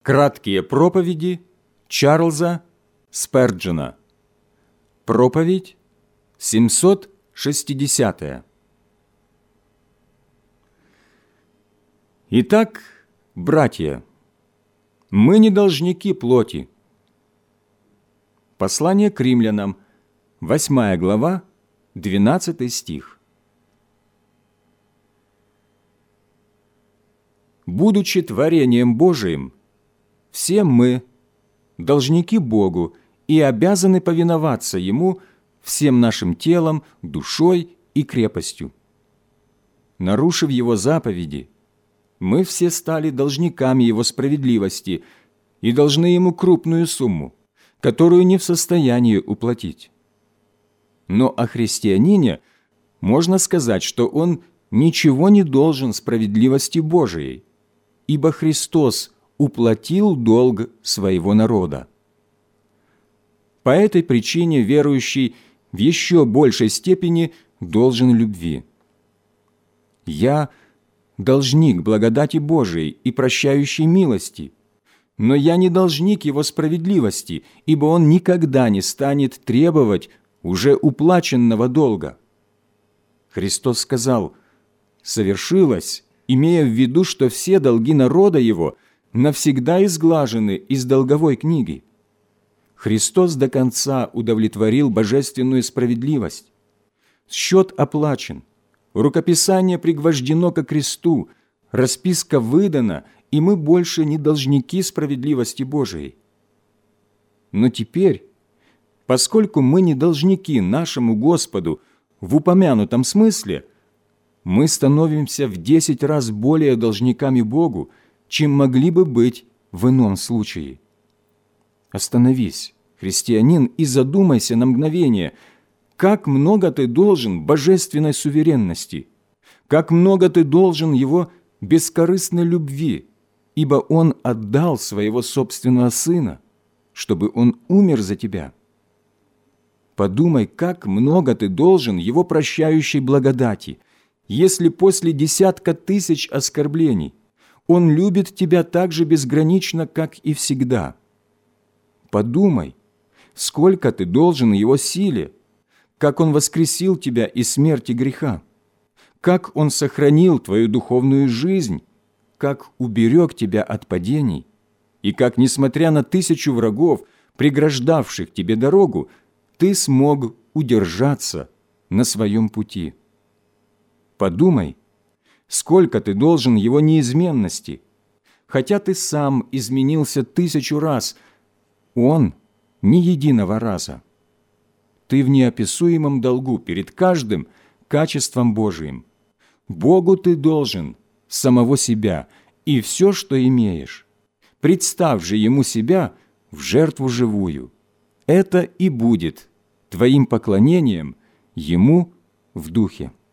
Краткие проповеди Чарльза Сперджена. Проповедь 760. Итак, братья, мы не должники плоти. Послание к римлянам, 8 глава, 12 стих. Будучи творением Божиим, все мы должники Богу и обязаны повиноваться Ему всем нашим телом, душой и крепостью. Нарушив Его заповеди, мы все стали должниками Его справедливости и должны Ему крупную сумму, которую не в состоянии уплатить. Но о христианине можно сказать, что он ничего не должен справедливости Божией, ибо Христос уплатил долг своего народа. По этой причине верующий в еще большей степени должен любви. Я должник благодати Божией и прощающей милости, но я не должник Его справедливости, ибо Он никогда не станет требовать уже уплаченного долга. Христос сказал: «Совершилось», имея в виду, что все долги народа Его навсегда изглажены из долговой книги. Христос до конца удовлетворил божественную справедливость. Счет оплачен, рукописание пригвождено ко кресту, расписка выдана, и мы больше не должники справедливости Божией. Но теперь, поскольку мы не должники нашему Господу в упомянутом смысле, мы становимся в 10 раз более должниками Богу, чем могли бы быть в ином случае. Остановись, христианин, и задумайся на мгновение, как много ты должен божественной суверенности, как много ты должен Его бескорыстной любви, ибо Он отдал Своего собственного Сына, чтобы Он умер за тебя. Подумай, как много ты должен Его прощающей благодати, если после десятка тысяч оскорблений Он любит тебя так же безгранично, как и всегда. Подумай, сколько ты должен Его силе, как Он воскресил тебя из смерти греха, как Он сохранил твою духовную жизнь, как уберег тебя от падений, и как, несмотря на 1000 врагов, преграждавших тебе дорогу, ты смог удержаться на своем пути. Подумай, сколько ты должен Его неизменности, хотя ты сам изменился 1000 раз, Он ни единого раза. Ты в неописуемом долгу перед каждым качеством Божиим. Богу ты должен самого себя и все, что имеешь. Представь же Ему себя в жертву живую. Это и будет твоим поклонением Ему в духе.